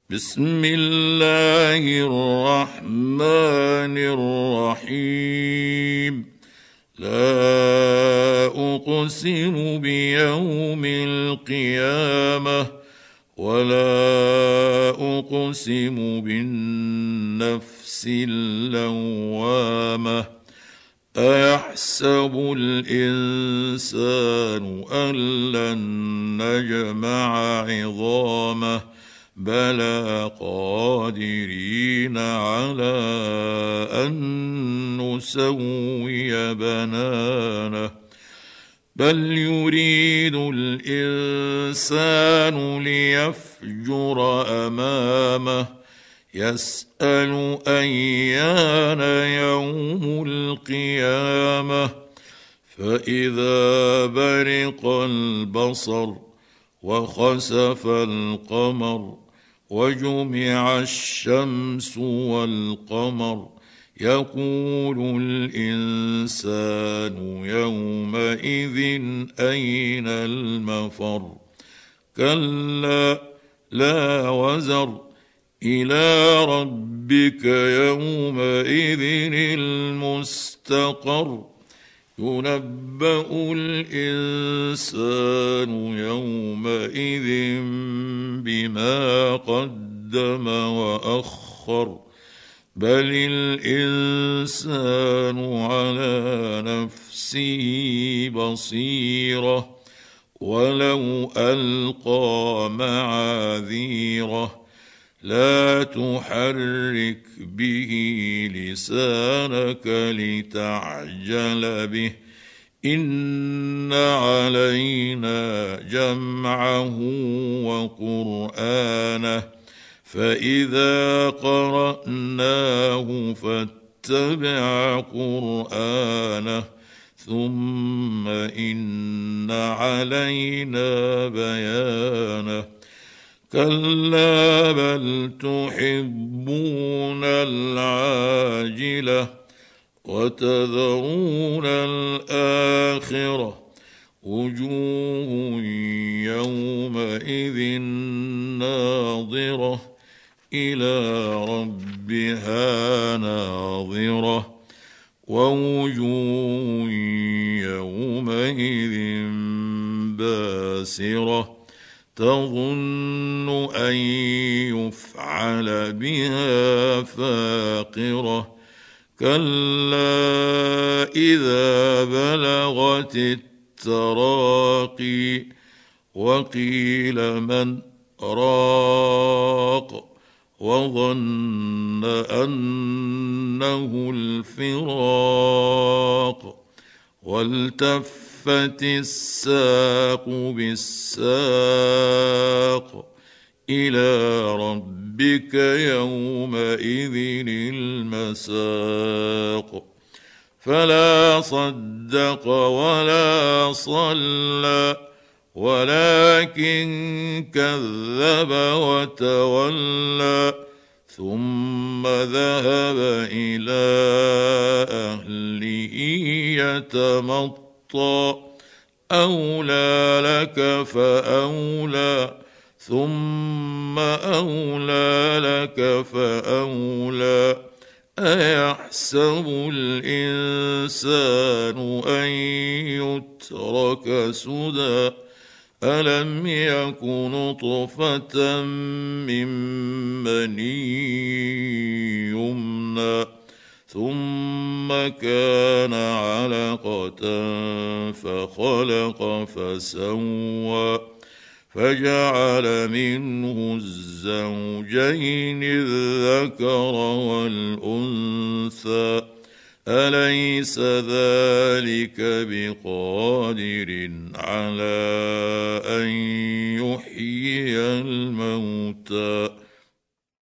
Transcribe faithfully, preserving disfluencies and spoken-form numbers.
بسم الله الرحمن الرحيم. لا أقسم بيوم القيامة ولا أقسم بالنفس اللوامة. أيحسب الإنسان أن لن نجمع عظامه بلى قادرين على أن نسوي بنانه بل يريد الإنسان ليفجر أمامه يسأل أيان يوم القيامة فإذا برق البصر وخسف القمر وجمع الشمس والقمر يقول الإنسان يومئذ أين المفر كلا لا وزر إلى ربك يومئذ المستقر ينبأ الإنسان يومئذ بما قدم وأخر بل الإنسان على نفسه بصيرة ولو ألقى معاذيره لا تحرك به لسانك لتعجل به إن علينا جمعه وقرآنه فإذا قرأناه فاتبع قرآنه ثم إن علينا بيانه كلا بل تحبون العاجلة وتذرون الآخرة وجوه يومئذ ناظرة إلى ربها ناظرة ووجوه يومئذ باسرة تظن أن يفعل بها فاقرة كلا إذا بلغت التراقي وقيل من راق وظن أنه الفراق والتفت الساق بالساق إلى ربك يومئذ المساق فلا صدق ولا صلى ولكن كذب وتولى ثم ذهب إلى أهله يتمطى أولى لك فأولى ثم أولى لك فأولى أيحسب الإنسان أن يترك سدى ألم يك نطفة من مني يمنى ثم كان علقة فخلق فسوى فجعل منه الزوجين الذكر والأنثى أليس ذلك بقادر على أن يحيي الموتى